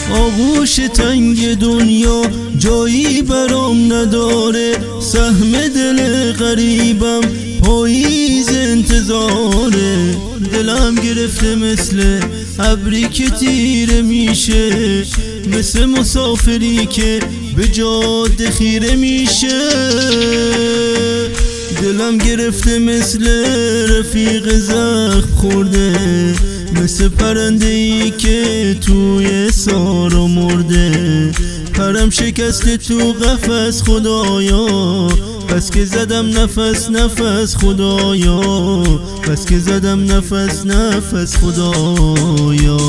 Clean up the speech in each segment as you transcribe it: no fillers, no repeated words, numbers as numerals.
آغوش تنگ دنیا جایی برام نداره، سهم دل غریبم پاییز انتظاره. دلم گرفته مثل ابری که تیره میشه، مثل مسافری که به جاده خیره میشه. دلم گرفته مثل رفیق زخم خورده، مثل پرنده‌ای که توی سارا مرده. پرم شکسته تو قفس خدایا، بس که زدم نفس نفس خدایا، بس که زدم نفس نفس خدایا.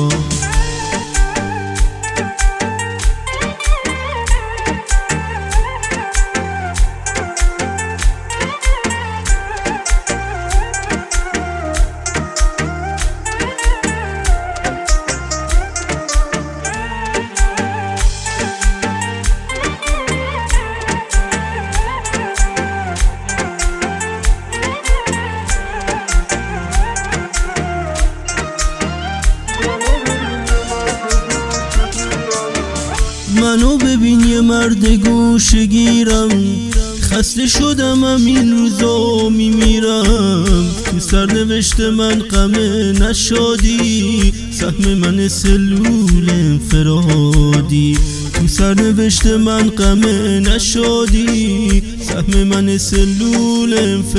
منو ببین یه مرد گوشگیرم، خسته شدم این روزا میمیرم. تو سرنوشت من غم نشادی، سهم من سلول انفرادی. تو سرنوشت من غم نشادی، سهم من سلول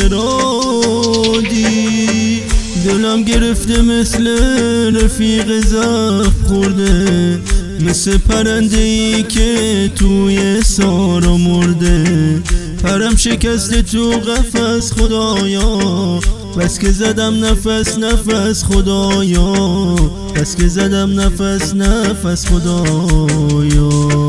انفرادی. دلم گرفته مثل رفیق زخم خورده، مثل پرنده‌ای که توی سارا مرده. پرم شکسته تو قفس خدایا، بس که زدم نفس نفس خدایا، بس که زدم نفس نفس خدایا.